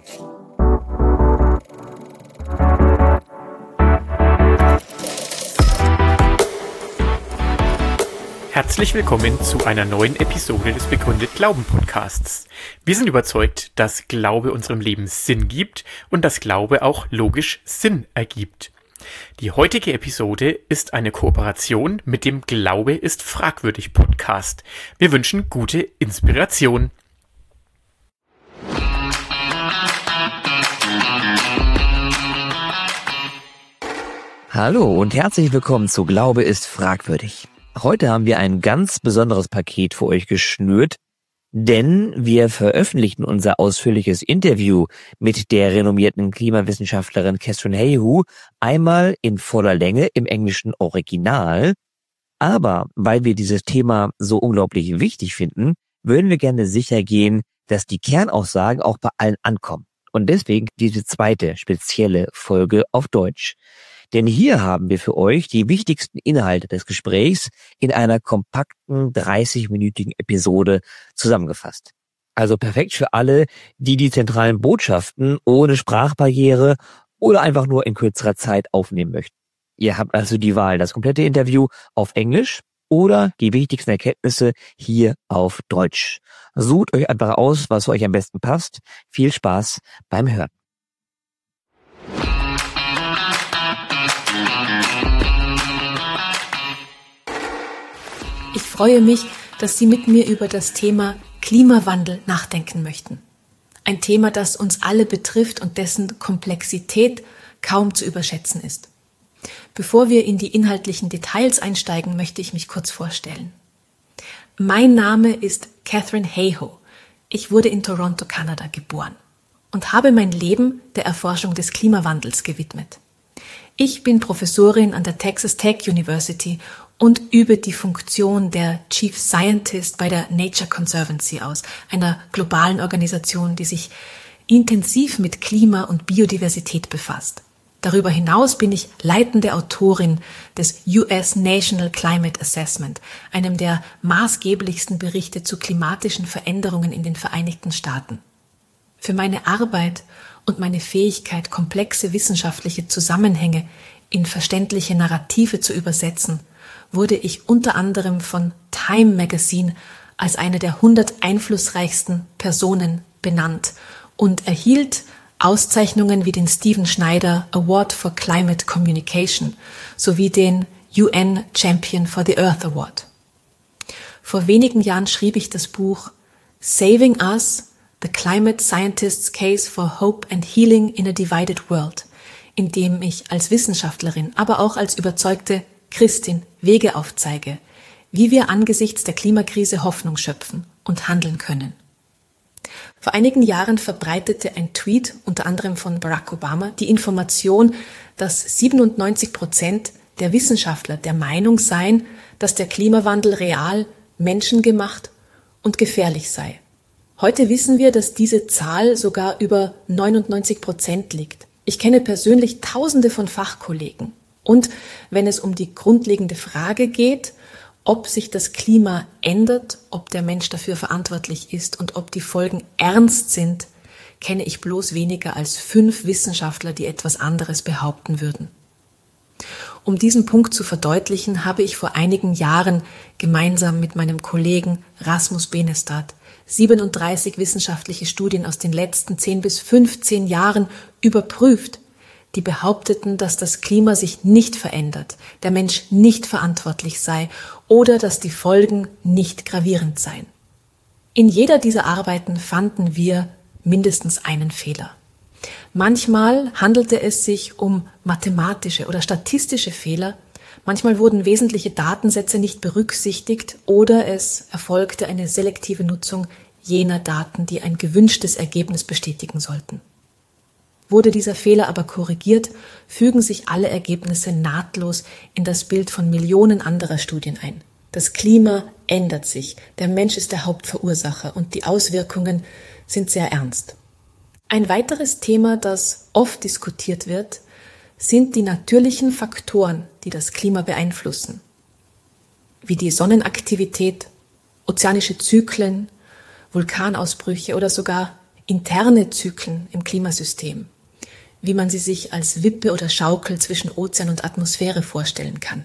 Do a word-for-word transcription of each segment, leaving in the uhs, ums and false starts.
Herzlich willkommen zu einer neuen Episode des Begründet Glauben Podcasts. Wir sind überzeugt, dass Glaube unserem Leben Sinn gibt und dass Glaube auch logisch Sinn ergibt. Die heutige Episode ist eine Kooperation mit dem Glaube ist fragwürdig Podcast. Wir wünschen gute Inspiration. Hallo und herzlich willkommen zu Glaube ist fragwürdig. Heute haben wir ein ganz besonderes Paket für euch geschnürt, denn wir veröffentlichen unser ausführliches Interview mit der renommierten Klimawissenschaftlerin Katharine Hayhoe einmal in voller Länge im englischen Original. Aber weil wir dieses Thema so unglaublich wichtig finden, würden wir gerne sicher gehen, dass die Kernaussagen auch bei allen ankommen. Und deswegen diese zweite spezielle Folge auf Deutsch. Denn hier haben wir für euch die wichtigsten Inhalte des Gesprächs in einer kompakten dreißig-minütigen Episode zusammengefasst. Also perfekt für alle, die die zentralen Botschaften ohne Sprachbarriere oder einfach nur in kürzerer Zeit aufnehmen möchten. Ihr habt also die Wahl, das komplette Interview auf Englisch oder die wichtigsten Erkenntnisse hier auf Deutsch. Sucht euch einfach aus, was für euch am besten passt. Viel Spaß beim Hören. Ich freue mich, dass Sie mit mir über das Thema Klimawandel nachdenken möchten. Ein Thema, das uns alle betrifft und dessen Komplexität kaum zu überschätzen ist. Bevor wir in die inhaltlichen Details einsteigen, möchte ich mich kurz vorstellen. Mein Name ist Katharine Hayhoe. Ich wurde in Toronto, Kanada geboren und habe mein Leben der Erforschung des Klimawandels gewidmet. Ich bin Professorin an der Texas Tech University und übe die Funktion der Chief Scientist bei der Nature Conservancy aus, einer globalen Organisation, die sich intensiv mit Klima und Biodiversität befasst. Darüber hinaus bin ich leitende Autorin des U S National Climate Assessment, einem der maßgeblichsten Berichte zu klimatischen Veränderungen in den Vereinigten Staaten. Für meine Arbeit und meine Fähigkeit, komplexe wissenschaftliche Zusammenhänge in verständliche Narrative zu übersetzen, wurde ich unter anderem von Time Magazine als eine der hundert einflussreichsten Personen benannt und erhielt Auszeichnungen wie den Stephen Schneider Award for Climate Communication sowie den U N Champion for the Earth Award. Vor wenigen Jahren schrieb ich das Buch Saving Us, The Climate Scientist's Case for Hope and Healing in a Divided World, in dem ich als Wissenschaftlerin, aber auch als überzeugte Christin Wege aufzeige, wie wir angesichts der Klimakrise Hoffnung schöpfen und handeln können. Vor einigen Jahren verbreitete ein Tweet, unter anderem von Barack Obama, die Information, dass siebenundneunzig Prozent der Wissenschaftler der Meinung seien, dass der Klimawandel real, menschengemacht und gefährlich sei. Heute wissen wir, dass diese Zahl sogar über neunundneunzig Prozent liegt. Ich kenne persönlich Tausende von Fachkollegen. Und wenn es um die grundlegende Frage geht, ob sich das Klima ändert, ob der Mensch dafür verantwortlich ist und ob die Folgen ernst sind, kenne ich bloß weniger als fünf Wissenschaftler, die etwas anderes behaupten würden. Um diesen Punkt zu verdeutlichen, habe ich vor einigen Jahren gemeinsam mit meinem Kollegen Rasmus Benestad siebenunddreißig wissenschaftliche Studien aus den letzten zehn bis fünfzehn Jahren überprüft, die behaupteten, dass das Klima sich nicht verändert, der Mensch nicht verantwortlich sei oder dass die Folgen nicht gravierend seien. In jeder dieser Arbeiten fanden wir mindestens einen Fehler. Manchmal handelte es sich um mathematische oder statistische Fehler, manchmal wurden wesentliche Datensätze nicht berücksichtigt oder es erfolgte eine selektive Nutzung jener Daten, die ein gewünschtes Ergebnis bestätigen sollten. Wurde dieser Fehler aber korrigiert, fügen sich alle Ergebnisse nahtlos in das Bild von Millionen anderer Studien ein. Das Klima ändert sich, der Mensch ist der Hauptverursacher und die Auswirkungen sind sehr ernst. Ein weiteres Thema, das oft diskutiert wird, sind die natürlichen Faktoren, die das Klima beeinflussen, wie die Sonnenaktivität, ozeanische Zyklen, Vulkanausbrüche oder sogar interne Zyklen im Klimasystem, wie man sie sich als Wippe oder Schaukel zwischen Ozean und Atmosphäre vorstellen kann.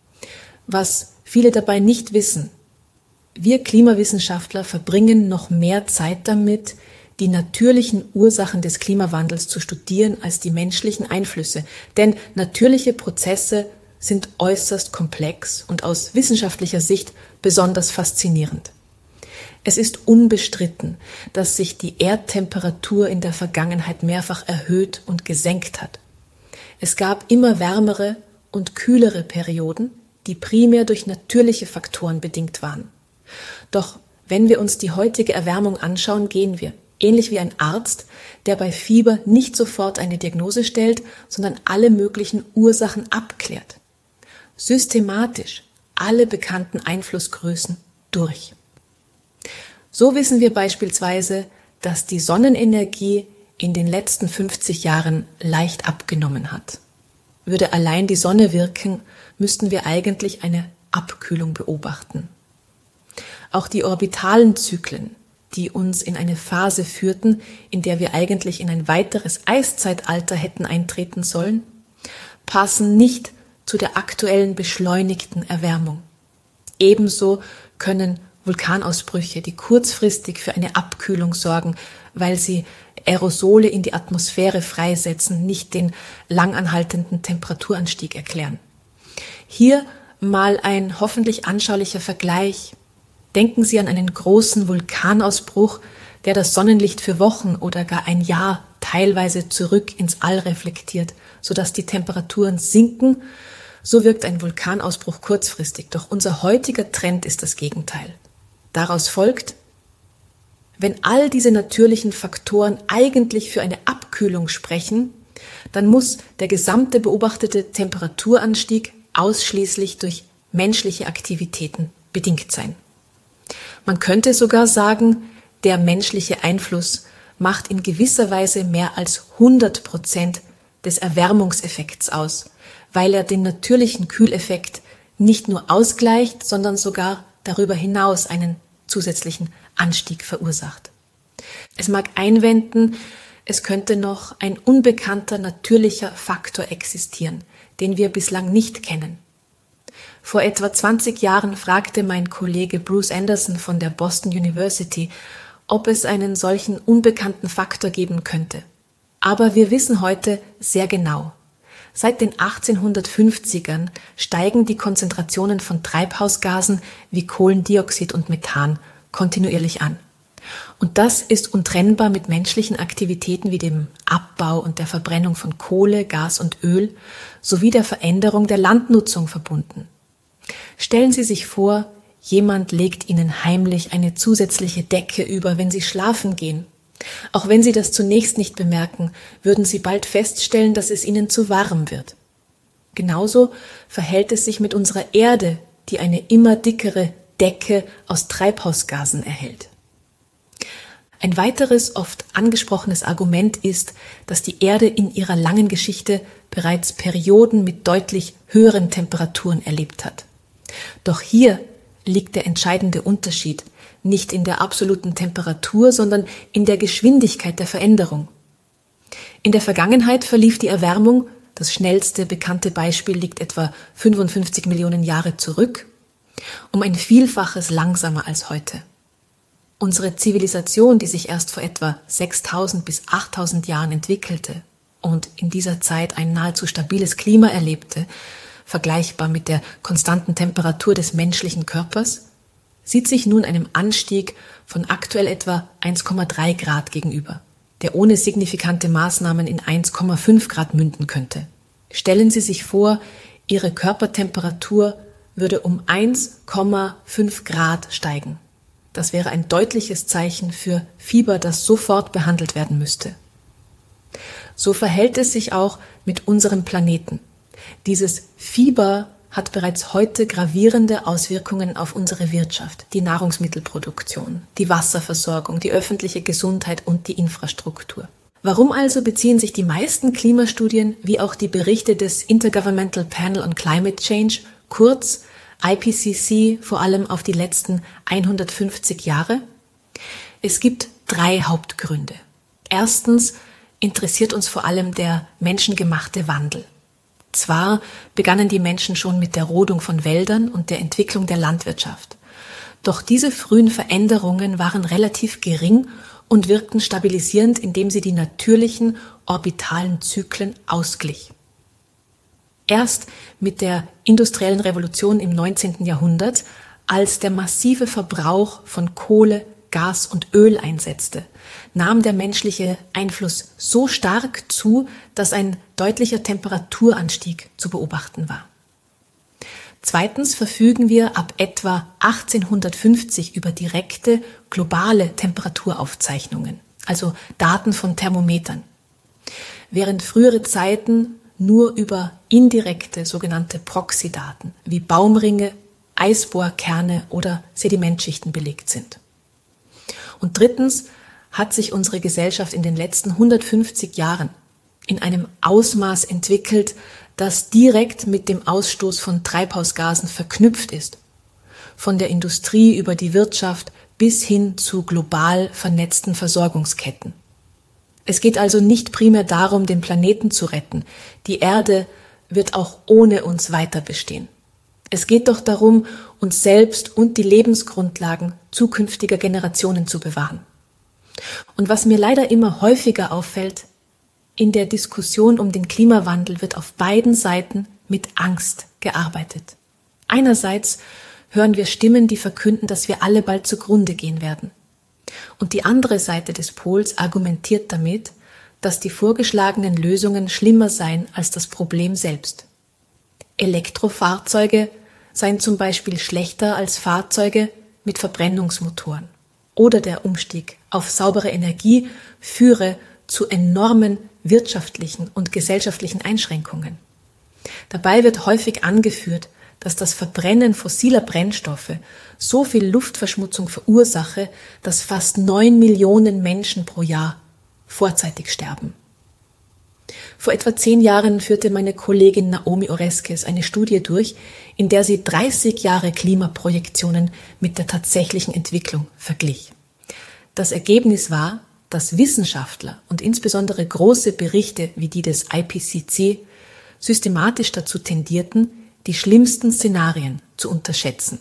Was viele dabei nicht wissen: Wir Klimawissenschaftler verbringen noch mehr Zeit damit, die natürlichen Ursachen des Klimawandels zu studieren als die menschlichen Einflüsse. Denn natürliche Prozesse sind äußerst komplex und aus wissenschaftlicher Sicht besonders faszinierend. Es ist unbestritten, dass sich die Erdtemperatur in der Vergangenheit mehrfach erhöht und gesenkt hat. Es gab immer wärmere und kühlere Perioden, die primär durch natürliche Faktoren bedingt waren. Doch wenn wir uns die heutige Erwärmung anschauen, gehen wir, ähnlich wie ein Arzt, der bei Fieber nicht sofort eine Diagnose stellt, sondern alle möglichen Ursachen abklärt. Systematisch alle bekannten Einflussgrößen durch. So wissen wir beispielsweise, dass die Sonnenenergie in den letzten fünfzig Jahren leicht abgenommen hat. Würde allein die Sonne wirken, müssten wir eigentlich eine Abkühlung beobachten. Auch die orbitalen Zyklen, die uns in eine Phase führten, in der wir eigentlich in ein weiteres Eiszeitalter hätten eintreten sollen, passen nicht zu der aktuellen beschleunigten Erwärmung. Ebenso können Vulkanausbrüche, die kurzfristig für eine Abkühlung sorgen, weil sie Aerosole in die Atmosphäre freisetzen, nicht den langanhaltenden Temperaturanstieg erklären. Hier mal ein hoffentlich anschaulicher Vergleich. Denken Sie an einen großen Vulkanausbruch, der das Sonnenlicht für Wochen oder gar ein Jahr teilweise zurück ins All reflektiert, sodass die Temperaturen sinken. So wirkt ein Vulkanausbruch kurzfristig, doch unser heutiger Trend ist das Gegenteil. Daraus folgt, wenn all diese natürlichen Faktoren eigentlich für eine Abkühlung sprechen, dann muss der gesamte beobachtete Temperaturanstieg ausschließlich durch menschliche Aktivitäten bedingt sein. Man könnte sogar sagen, der menschliche Einfluss macht in gewisser Weise mehr als hundert Prozent des Erwärmungseffekts aus, weil er den natürlichen Kühleffekt nicht nur ausgleicht, sondern sogar darüber hinaus einen zusätzlichen Anstieg verursacht. Es mag einwenden, es könnte noch ein unbekannter natürlicher Faktor existieren, den wir bislang nicht kennen. Vor etwa zwanzig Jahren fragte mein Kollege Bruce Anderson von der Boston University, ob es einen solchen unbekannten Faktor geben könnte. Aber wir wissen heute sehr genau. Seit den achtzehnhundertfünfzigern steigen die Konzentrationen von Treibhausgasen wie Kohlendioxid und Methan kontinuierlich an. Und das ist untrennbar mit menschlichen Aktivitäten wie dem Abbau und der Verbrennung von Kohle, Gas und Öl sowie der Veränderung der Landnutzung verbunden. Stellen Sie sich vor, jemand legt Ihnen heimlich eine zusätzliche Decke über, wenn Sie schlafen gehen. Auch wenn Sie das zunächst nicht bemerken, würden Sie bald feststellen, dass es Ihnen zu warm wird. Genauso verhält es sich mit unserer Erde, die eine immer dickere Decke aus Treibhausgasen erhält. Ein weiteres oft angesprochenes Argument ist, dass die Erde in ihrer langen Geschichte bereits Perioden mit deutlich höheren Temperaturen erlebt hat. Doch hier liegt der entscheidende Unterschied nicht in der absoluten Temperatur, sondern in der Geschwindigkeit der Veränderung. In der Vergangenheit verlief die Erwärmung, das schnellste bekannte Beispiel liegt etwa fünfundfünfzig Millionen Jahre zurück, um ein Vielfaches langsamer als heute. Unsere Zivilisation, die sich erst vor etwa sechstausend bis achttausend Jahren entwickelte und in dieser Zeit ein nahezu stabiles Klima erlebte, vergleichbar mit der konstanten Temperatur des menschlichen Körpers, sieht sich nun einem Anstieg von aktuell etwa eins Komma drei Grad gegenüber, der ohne signifikante Maßnahmen in eins Komma fünf Grad münden könnte. Stellen Sie sich vor, Ihre Körpertemperatur würde um eins Komma fünf Grad steigen. Das wäre ein deutliches Zeichen für Fieber, das sofort behandelt werden müsste. So verhält es sich auch mit unserem Planeten. Dieses Fieber hat bereits heute gravierende Auswirkungen auf unsere Wirtschaft, die Nahrungsmittelproduktion, die Wasserversorgung, die öffentliche Gesundheit und die Infrastruktur. Warum also beziehen sich die meisten Klimastudien wie auch die Berichte des Intergovernmental Panel on Climate Change, kurz I P C C, vor allem auf die letzten hundertfünfzig Jahre? Es gibt drei Hauptgründe. Erstens interessiert uns vor allem der menschengemachte Wandel. Zwar begannen die Menschen schon mit der Rodung von Wäldern und der Entwicklung der Landwirtschaft. Doch diese frühen Veränderungen waren relativ gering und wirkten stabilisierend, indem sie die natürlichen orbitalen Zyklen ausglich. Erst mit der industriellen Revolution im neunzehnten Jahrhundert, als der massive Verbrauch von Kohle, Gas und Öl einsetzte, nahm der menschliche Einfluss so stark zu, dass ein deutlicher Temperaturanstieg zu beobachten war. Zweitens verfügen wir ab etwa achtzehnhundertfünfzig über direkte globale Temperaturaufzeichnungen, also Daten von Thermometern, während frühere Zeiten nur über indirekte sogenannte Proxydaten wie Baumringe, Eisbohrkerne oder Sedimentschichten belegt sind. Und drittens hat sich unsere Gesellschaft in den letzten hundertfünfzig Jahren in einem Ausmaß entwickelt, das direkt mit dem Ausstoß von Treibhausgasen verknüpft ist. Von der Industrie über die Wirtschaft bis hin zu global vernetzten Versorgungsketten. Es geht also nicht primär darum, den Planeten zu retten. Die Erde wird auch ohne uns weiter bestehen. Es geht doch darum, uns selbst und die Lebensgrundlagen zukünftiger Generationen zu bewahren. Und was mir leider immer häufiger auffällt, in der Diskussion um den Klimawandel wird auf beiden Seiten mit Angst gearbeitet. Einerseits hören wir Stimmen, die verkünden, dass wir alle bald zugrunde gehen werden. Und die andere Seite des Pols argumentiert damit, dass die vorgeschlagenen Lösungen schlimmer seien als das Problem selbst. Elektrofahrzeuge seien zum Beispiel schlechter als Fahrzeuge mit Verbrennungsmotoren. Oder der Umstieg auf saubere Energie führe zu enormen wirtschaftlichen und gesellschaftlichen Einschränkungen. Dabei wird häufig angeführt, dass das Verbrennen fossiler Brennstoffe so viel Luftverschmutzung verursache, dass fast neun Millionen Menschen pro Jahr vorzeitig sterben. Vor etwa zehn Jahren führte meine Kollegin Naomi Oreskes eine Studie durch, in der sie dreißig Jahre Klimaprojektionen mit der tatsächlichen Entwicklung verglich. Das Ergebnis war, dass Wissenschaftler und insbesondere große Berichte wie die des I P C C systematisch dazu tendierten, die schlimmsten Szenarien zu unterschätzen.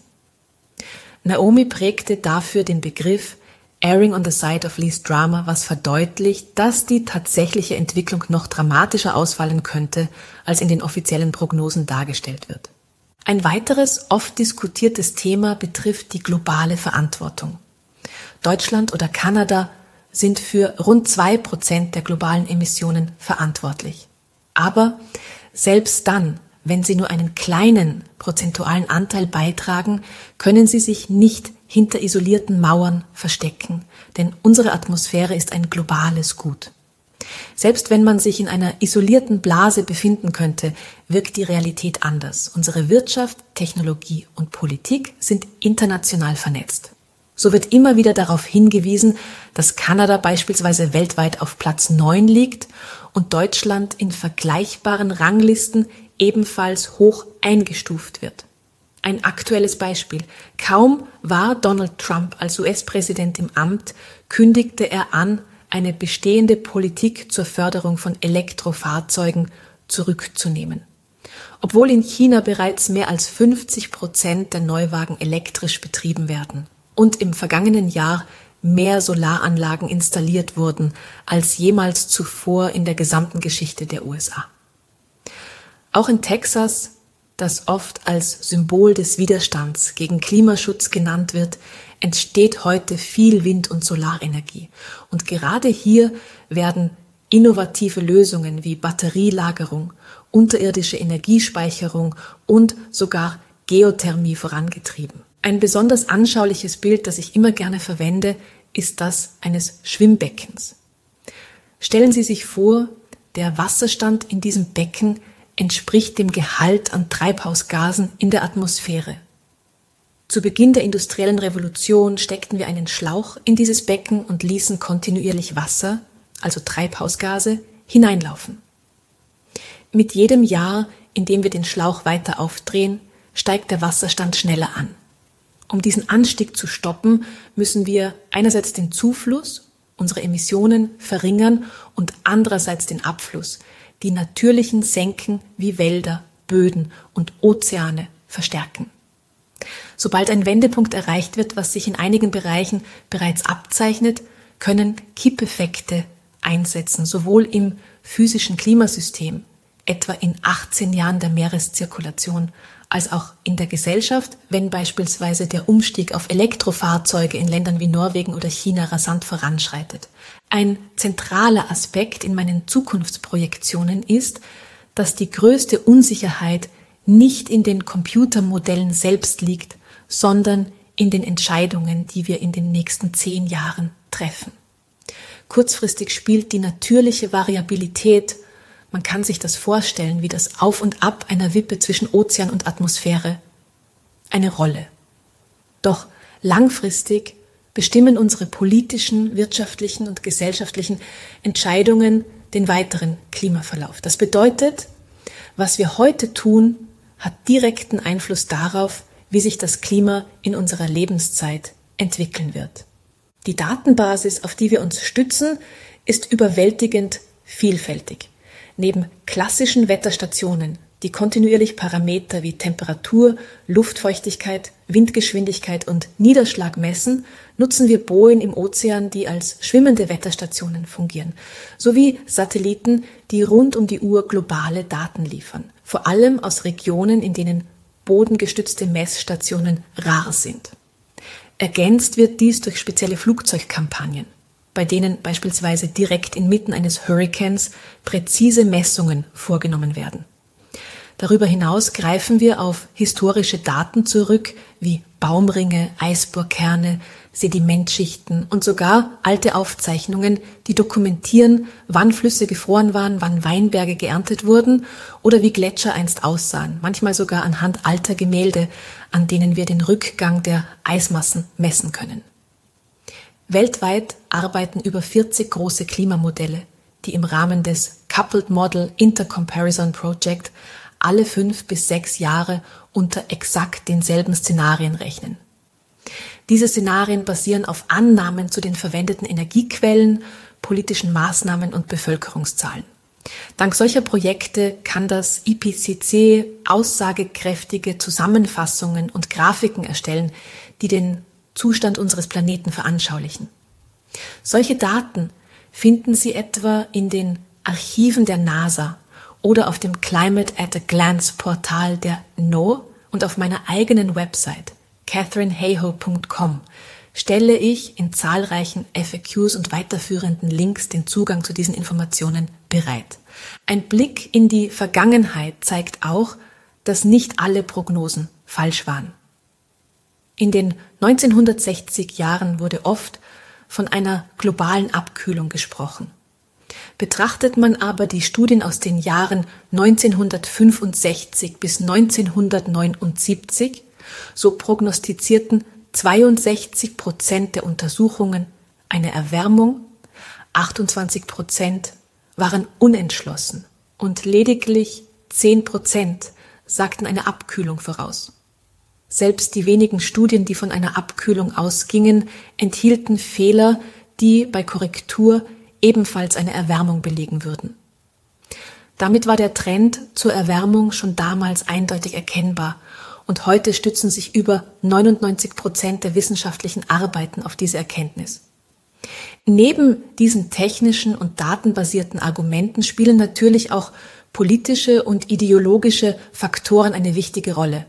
Naomi prägte dafür den Begriff Erring on the side of least drama, was verdeutlicht, dass die tatsächliche Entwicklung noch dramatischer ausfallen könnte, als in den offiziellen Prognosen dargestellt wird. Ein weiteres oft diskutiertes Thema betrifft die globale Verantwortung. Deutschland oder Kanada sind für rund zwei Prozent der globalen Emissionen verantwortlich. Aber selbst dann, wenn sie nur einen kleinen prozentualen Anteil beitragen, können sie sich nicht hinter isolierten Mauern verstecken, denn unsere Atmosphäre ist ein globales Gut. Selbst wenn man sich in einer isolierten Blase befinden könnte, wirkt die Realität anders. Unsere Wirtschaft, Technologie und Politik sind international vernetzt. So wird immer wieder darauf hingewiesen, dass Kanada beispielsweise weltweit auf Platz neun liegt und Deutschland in vergleichbaren Ranglisten ebenfalls hoch eingestuft wird. Ein aktuelles Beispiel. Kaum war Donald Trump als U S-Präsident im Amt, kündigte er an, eine bestehende Politik zur Förderung von Elektrofahrzeugen zurückzunehmen. Obwohl in China bereits mehr als fünfzig Prozent der Neuwagen elektrisch betrieben werden und im vergangenen Jahr mehr Solaranlagen installiert wurden als jemals zuvor in der gesamten Geschichte der U S A. Auch in Texas, das oft als Symbol des Widerstands gegen Klimaschutz genannt wird, entsteht heute viel Wind- und Solarenergie. Und gerade hier werden innovative Lösungen wie Batterielagerung, unterirdische Energiespeicherung und sogar Geothermie vorangetrieben. Ein besonders anschauliches Bild, das ich immer gerne verwende, ist das eines Schwimmbeckens. Stellen Sie sich vor, der Wasserstand in diesem Becken entspricht dem Gehalt an Treibhausgasen in der Atmosphäre. Zu Beginn der industriellen Revolution steckten wir einen Schlauch in dieses Becken und ließen kontinuierlich Wasser, also Treibhausgase, hineinlaufen. Mit jedem Jahr, in dem wir den Schlauch weiter aufdrehen, steigt der Wasserstand schneller an. Um diesen Anstieg zu stoppen, müssen wir einerseits den Zufluss unsere Emissionen verringern und andererseits den Abfluss, die natürlichen Senken wie Wälder, Böden und Ozeane verstärken. Sobald ein Wendepunkt erreicht wird, was sich in einigen Bereichen bereits abzeichnet, können Kippeffekte einsetzen, sowohl im physischen Klimasystem, etwa in achtzehn Jahren der Meereszirkulation, als auch in der Gesellschaft, wenn beispielsweise der Umstieg auf Elektrofahrzeuge in Ländern wie Norwegen oder China rasant voranschreitet. Ein zentraler Aspekt in meinen Zukunftsprojektionen ist, dass die größte Unsicherheit nicht in den Computermodellen selbst liegt, sondern in den Entscheidungen, die wir in den nächsten zehn Jahren treffen. Kurzfristig spielt die natürliche Variabilität, man kann sich das vorstellen, wie das Auf und Ab einer Wippe zwischen Ozean und Atmosphäre, eine Rolle. Doch langfristig bestimmen unsere politischen, wirtschaftlichen und gesellschaftlichen Entscheidungen den weiteren Klimaverlauf. Das bedeutet, was wir heute tun, hat direkten Einfluss darauf, wie sich das Klima in unserer Lebenszeit entwickeln wird. Die Datenbasis, auf die wir uns stützen, ist überwältigend vielfältig. Neben klassischen Wetterstationen, die kontinuierlich Parameter wie Temperatur, Luftfeuchtigkeit, Windgeschwindigkeit und Niederschlag messen, nutzen wir Bojen im Ozean, die als schwimmende Wetterstationen fungieren, sowie Satelliten, die rund um die Uhr globale Daten liefern, vor allem aus Regionen, in denen bodengestützte Messstationen rar sind. Ergänzt wird dies durch spezielle Flugzeugkampagnen, bei denen beispielsweise direkt inmitten eines Hurrikans präzise Messungen vorgenommen werden. Darüber hinaus greifen wir auf historische Daten zurück, wie Baumringe, Eisbohrkerne, Sedimentschichten und sogar alte Aufzeichnungen, die dokumentieren, wann Flüsse gefroren waren, wann Weinberge geerntet wurden oder wie Gletscher einst aussahen, manchmal sogar anhand alter Gemälde, an denen wir den Rückgang der Eismassen messen können. Weltweit arbeiten über vierzig große Klimamodelle, die im Rahmen des Coupled Model Intercomparison Project alle fünf bis sechs Jahre unter exakt denselben Szenarien rechnen. Diese Szenarien basieren auf Annahmen zu den verwendeten Energiequellen, politischen Maßnahmen und Bevölkerungszahlen. Dank solcher Projekte kann das I P C C aussagekräftige Zusammenfassungen und Grafiken erstellen, die den Zustand unseres Planeten veranschaulichen. Solche Daten finden Sie etwa in den Archiven der NASA oder auf dem Climate at a Glance Portal der N O A A und auf meiner eigenen Website catherine hayhoe punkt com stelle ich in zahlreichen F A Qs und weiterführenden Links den Zugang zu diesen Informationen bereit. Ein Blick in die Vergangenheit zeigt auch, dass nicht alle Prognosen falsch waren. In den neunzehnhundertsechzig Jahren wurde oft von einer globalen Abkühlung gesprochen. Betrachtet man aber die Studien aus den Jahren neunzehnhundertfünfundsechzig bis neunzehnhundertneunundsiebzig, so prognostizierten zweiundsechzig Prozent der Untersuchungen eine Erwärmung, achtundzwanzig Prozent waren unentschlossen und lediglich zehn Prozent sagten eine Abkühlung voraus. Selbst die wenigen Studien, die von einer Abkühlung ausgingen, enthielten Fehler, die bei Korrektur ebenfalls eine Erwärmung belegen würden. Damit war der Trend zur Erwärmung schon damals eindeutig erkennbar und heute stützen sich über neunundneunzig Prozent der wissenschaftlichen Arbeiten auf diese Erkenntnis. Neben diesen technischen und datenbasierten Argumenten spielen natürlich auch politische und ideologische Faktoren eine wichtige Rolle.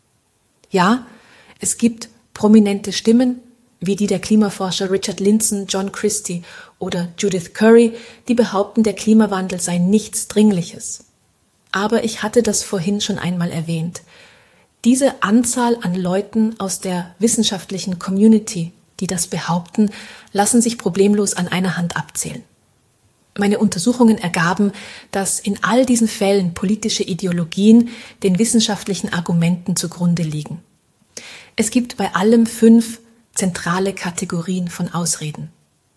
Ja, es gibt prominente Stimmen, wie die der Klimaforscher Richard Lindzen, John Christie oder Judith Curry, die behaupten, der Klimawandel sei nichts Dringliches. Aber ich hatte das vorhin schon einmal erwähnt. Diese Anzahl an Leuten aus der wissenschaftlichen Community, die das behaupten, lassen sich problemlos an einer Hand abzählen. Meine Untersuchungen ergaben, dass in all diesen Fällen politische Ideologien den wissenschaftlichen Argumenten zugrunde liegen. Es gibt bei allem fünf zentrale Kategorien von Ausreden.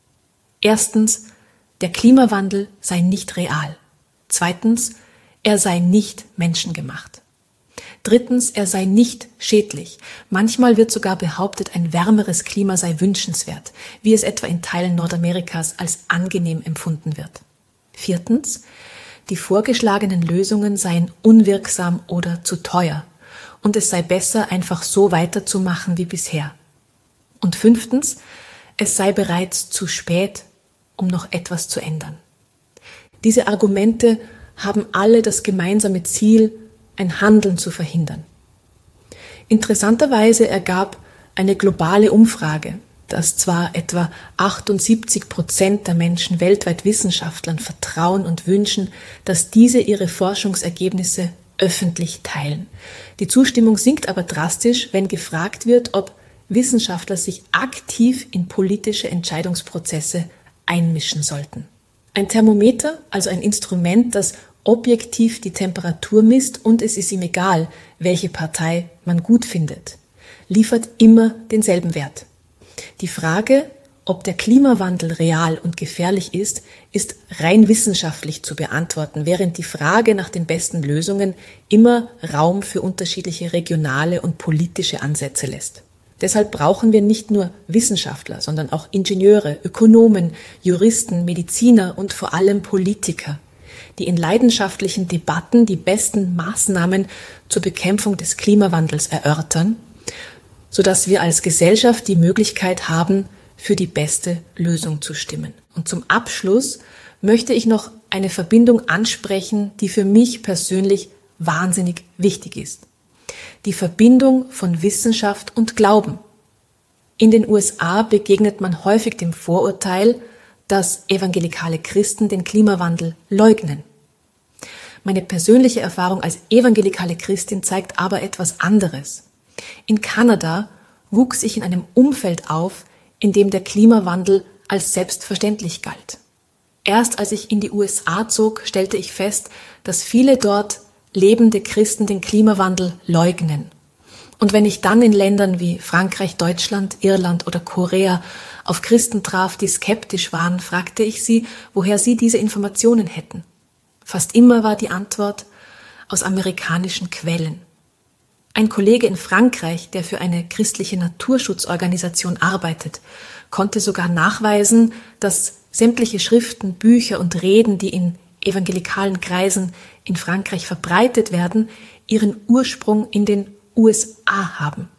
Erstens, der Klimawandel sei nicht real. Zweitens, er sei nicht menschengemacht. Drittens, er sei nicht schädlich. Manchmal wird sogar behauptet, ein wärmeres Klima sei wünschenswert, wie es etwa in Teilen Nordamerikas als angenehm empfunden wird. Viertens, die vorgeschlagenen Lösungen seien unwirksam oder zu teuer und es sei besser, einfach so weiterzumachen wie bisher. Und fünftens, es sei bereits zu spät, um noch etwas zu ändern. Diese Argumente haben alle das gemeinsame Ziel, ein Handeln zu verhindern. Interessanterweise ergab eine globale Umfrage, dass zwar etwa achtundsiebzig Prozent der Menschen weltweit Wissenschaftlern vertrauen und wünschen, dass diese ihre Forschungsergebnisse öffentlich teilen. Die Zustimmung sinkt aber drastisch, wenn gefragt wird, ob Wissenschaftler sich aktiv in politische Entscheidungsprozesse einmischen sollten. Ein Thermometer, also ein Instrument, das objektiv die Temperatur misst und es ist ihm egal, welche Partei man gut findet, liefert immer denselben Wert. Die Frage, ob der Klimawandel real und gefährlich ist, ist rein wissenschaftlich zu beantworten, während die Frage nach den besten Lösungen immer Raum für unterschiedliche regionale und politische Ansätze lässt. Deshalb brauchen wir nicht nur Wissenschaftler, sondern auch Ingenieure, Ökonomen, Juristen, Mediziner und vor allem Politiker, die in leidenschaftlichen Debatten die besten Maßnahmen zur Bekämpfung des Klimawandels erörtern, sodass wir als Gesellschaft die Möglichkeit haben, für die beste Lösung zu stimmen. Und zum Abschluss möchte ich noch eine Verbindung ansprechen, die für mich persönlich wahnsinnig wichtig ist. Die Verbindung von Wissenschaft und Glauben. In den U S A begegnet man häufig dem Vorurteil, dass evangelikale Christen den Klimawandel leugnen. Meine persönliche Erfahrung als evangelikale Christin zeigt aber etwas anderes. In Kanada wuchs ich in einem Umfeld auf, in dem der Klimawandel als selbstverständlich galt. Erst als ich in die U S A zog, stellte ich fest, dass viele dort lebende Christen den Klimawandel leugnen. Und wenn ich dann in Ländern wie Frankreich, Deutschland, Irland oder Korea auf Christen traf, die skeptisch waren, fragte ich sie, woher sie diese Informationen hätten. Fast immer war die Antwort aus amerikanischen Quellen. Ein Kollege in Frankreich, der für eine christliche Naturschutzorganisation arbeitet, konnte sogar nachweisen, dass sämtliche Schriften, Bücher und Reden, die in evangelikalen Kreisen in Frankreich verbreitet werden, ihren Ursprung in den U S A haben.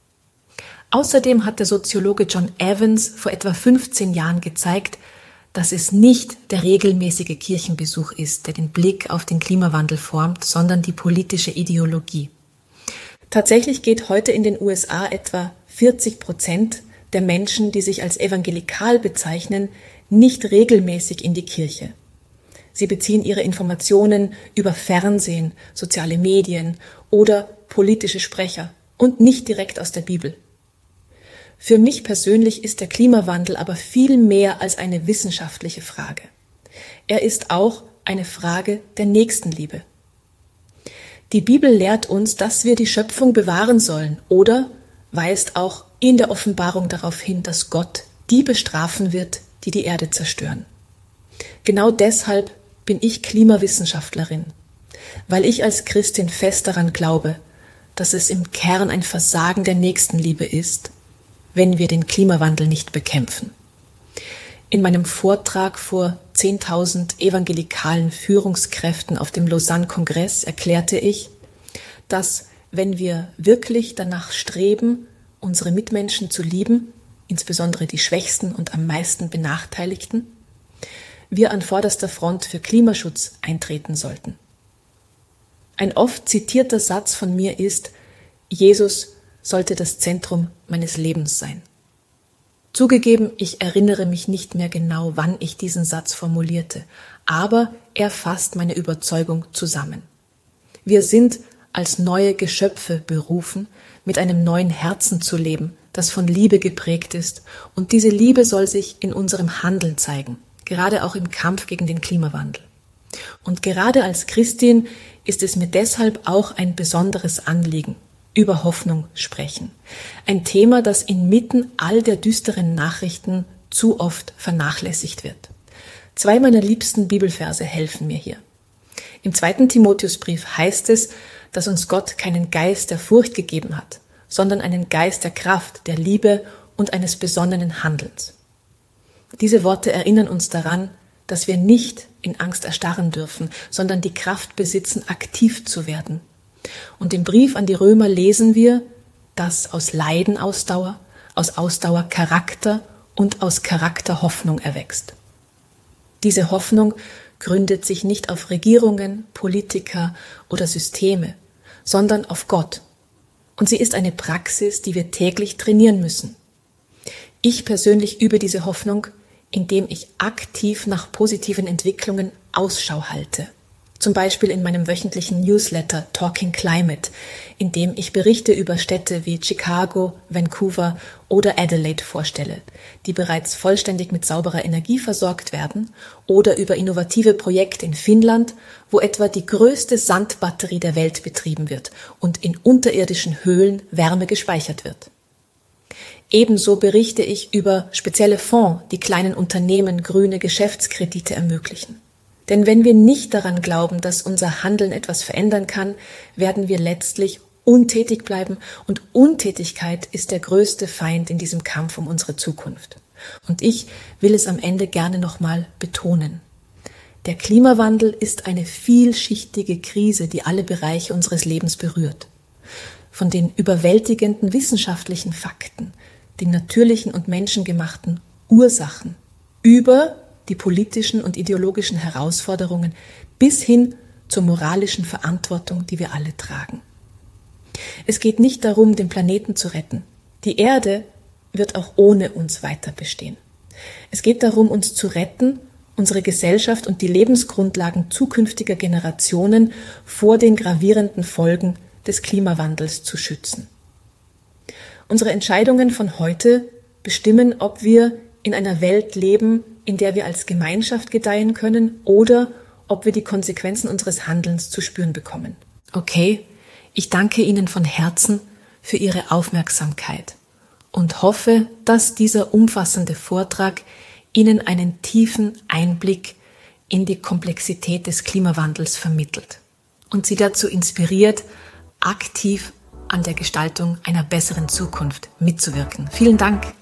Außerdem hat der Soziologe John Evans vor etwa fünfzehn Jahren gezeigt, dass es nicht der regelmäßige Kirchenbesuch ist, der den Blick auf den Klimawandel formt, sondern die politische Ideologie. Tatsächlich geht heute in den U S A etwa vierzig Prozent der Menschen, die sich als evangelikal bezeichnen, nicht regelmäßig in die Kirche. Sie beziehen ihre Informationen über Fernsehen, soziale Medien oder politische Sprecher und nicht direkt aus der Bibel. Für mich persönlich ist der Klimawandel aber viel mehr als eine wissenschaftliche Frage. Er ist auch eine Frage der Nächstenliebe. Die Bibel lehrt uns, dass wir die Schöpfung bewahren sollen oder weist auch in der Offenbarung darauf hin, dass Gott die bestrafen wird, die die Erde zerstören. Genau deshalb bin ich Klimawissenschaftlerin, weil ich als Christin fest daran glaube, dass es im Kern ein Versagen der Nächstenliebe ist, wenn wir den Klimawandel nicht bekämpfen. In meinem Vortrag vor zehntausend evangelikalen Führungskräften auf dem Lausanne-Kongress erklärte ich, dass, wenn wir wirklich danach streben, unsere Mitmenschen zu lieben, insbesondere die Schwächsten und am meisten Benachteiligten, wir an vorderster Front für Klimaschutz eintreten sollten. Ein oft zitierter Satz von mir ist, Jesus sollte das Zentrum meines Lebens sein. Zugegeben, ich erinnere mich nicht mehr genau, wann ich diesen Satz formulierte, aber er fasst meine Überzeugung zusammen. Wir sind als neue Geschöpfe berufen, mit einem neuen Herzen zu leben, das von Liebe geprägt ist, und diese Liebe soll sich in unserem Handeln zeigen, gerade auch im Kampf gegen den Klimawandel. Und gerade als Christin ist es mir deshalb auch ein besonderes Anliegen, über Hoffnung sprechen. Ein Thema, das inmitten all der düsteren Nachrichten zu oft vernachlässigt wird. Zwei meiner liebsten Bibelverse helfen mir hier. Im zweiten Timotheusbrief heißt es, dass uns Gott keinen Geist der Furcht gegeben hat, sondern einen Geist der Kraft, der Liebe und eines besonnenen Handelns. Diese Worte erinnern uns daran, dass wir nicht in Angst erstarren dürfen, sondern die Kraft besitzen, aktiv zu werden. Und im Brief an die Römer lesen wir, dass aus Leiden Ausdauer, aus Ausdauer Charakter und aus Charakter Hoffnung erwächst. Diese Hoffnung gründet sich nicht auf Regierungen, Politiker oder Systeme, sondern auf Gott. Und sie ist eine Praxis, die wir täglich trainieren müssen. Ich persönlich übe diese Hoffnung, indem ich aktiv nach positiven Entwicklungen Ausschau halte. Zum Beispiel in meinem wöchentlichen Newsletter Talking Climate, in dem ich Berichte über Städte wie Chicago, Vancouver oder Adelaide vorstelle, die bereits vollständig mit sauberer Energie versorgt werden, oder über innovative Projekte in Finnland, wo etwa die größte Sandbatterie der Welt betrieben wird und in unterirdischen Höhlen Wärme gespeichert wird. Ebenso berichte ich über spezielle Fonds, die kleinen Unternehmen grüne Geschäftskredite ermöglichen. Denn wenn wir nicht daran glauben, dass unser Handeln etwas verändern kann, werden wir letztlich untätig bleiben, und Untätigkeit ist der größte Feind in diesem Kampf um unsere Zukunft. Und ich will es am Ende gerne nochmal betonen. Der Klimawandel ist eine vielschichtige Krise, die alle Bereiche unseres Lebens berührt. Von den überwältigenden wissenschaftlichen Fakten, den natürlichen und menschengemachten Ursachen, über die politischen und ideologischen Herausforderungen bis hin zur moralischen Verantwortung, die wir alle tragen. Es geht nicht darum, den Planeten zu retten. Die Erde wird auch ohne uns weiter bestehen. Es geht darum, uns zu retten, unsere Gesellschaft und die Lebensgrundlagen zukünftiger Generationen vor den gravierenden Folgen des Klimawandels zu schützen. Unsere Entscheidungen von heute bestimmen, ob wir in einer Welt leben, in der wir als Gemeinschaft gedeihen können, oder ob wir die Konsequenzen unseres Handelns zu spüren bekommen. Okay, ich danke Ihnen von Herzen für Ihre Aufmerksamkeit und hoffe, dass dieser umfassende Vortrag Ihnen einen tiefen Einblick in die Komplexität des Klimawandels vermittelt und Sie dazu inspiriert, aktiv an der Gestaltung einer besseren Zukunft mitzuwirken. Vielen Dank.